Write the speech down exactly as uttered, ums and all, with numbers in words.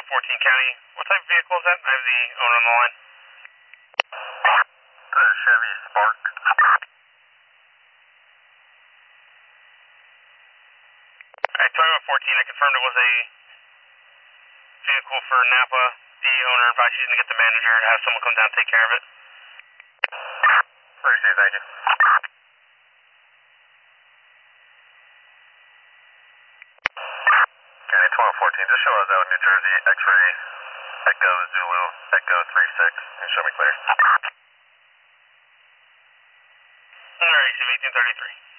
fourteen County. What type of vehicle is that? I have the owner on the line. The Chevy Spark. Alright, twenty-one fourteen, I confirmed it was a vehicle for Napa. The owner advised you to get the manager and have someone come down and take care of it. Appreciate it, thank you. County twelve fourteen, just show us out New Jersey, X-ray, Echo Zulu, Echo three six, and show me clear. Alright, eighteen thirty-three.